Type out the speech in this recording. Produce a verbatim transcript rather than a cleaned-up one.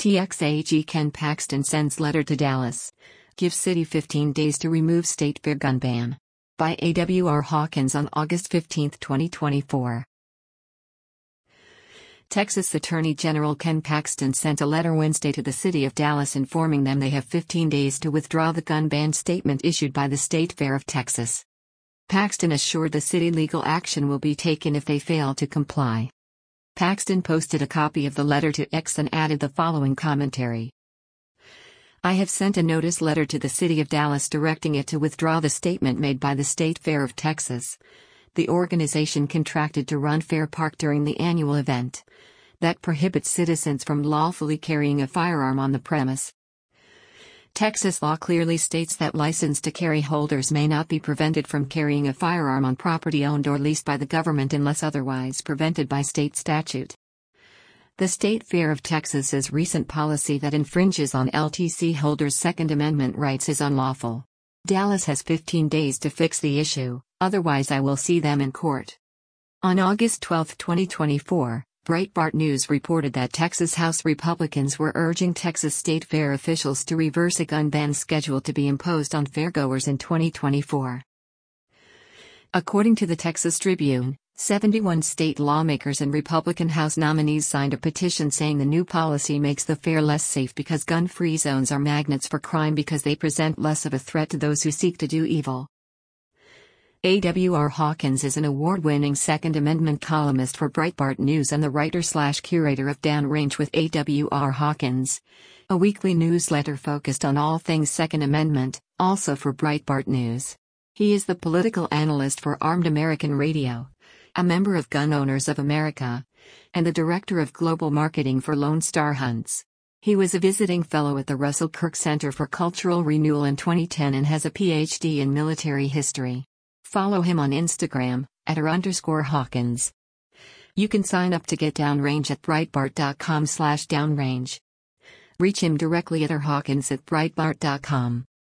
T X A G Ken Paxton sends letter to Dallas. Gives city fifteen days to remove state fair gun ban. By A W R Hawkins on August fifteenth, twenty twenty-four. Texas Attorney General Ken Paxton sent a letter Wednesday to the city of Dallas informing them they have fifteen days to withdraw the gun ban statement issued by the State Fair of Texas. Paxton assured the city legal action will be taken if they fail to comply. Paxton posted a copy of the letter to X and added the following commentary. I have sent a notice letter to the city of Dallas directing it to withdraw the statement made by the State Fair of Texas, the organization contracted to run Fair Park during the annual event, that prohibits citizens from lawfully carrying a firearm on the premise. Texas law clearly states that licensed to carry holders may not be prevented from carrying a firearm on property owned or leased by the government unless otherwise prevented by state statute. The State Fair of Texas's recent policy that infringes on L T C holders' Second Amendment rights is unlawful. Dallas has fifteen days to fix the issue, otherwise I will see them in court. On August twelfth, twenty twenty-four, Breitbart News reported that Texas House Republicans were urging Texas State Fair officials to reverse a gun ban scheduled to be imposed on fairgoers in twenty twenty-four. According to the Texas Tribune, seventy-one state lawmakers and Republican House nominees signed a petition saying the new policy makes the fair less safe because gun-free zones are magnets for crime because they present less of a threat to those who seek to do evil. A W R Hawkins is an award-winning Second Amendment columnist for Breitbart News and the writer-slash-curator of Downrange with A W R Hawkins, a weekly newsletter focused on all things Second Amendment, also for Breitbart News. He is the political analyst for Armed American Radio, a member of Gun Owners of America, and the director of global marketing for Lone Star Hunts. He was a visiting fellow at the Russell Kirk Center for Cultural Renewal in twenty ten and has a P H D in military history. Follow him on Instagram, at r underscore Hawkins. You can sign up to get Downrange at breitbart dot com slash downrange. Reach him directly at r hawkins at breitbart dot com.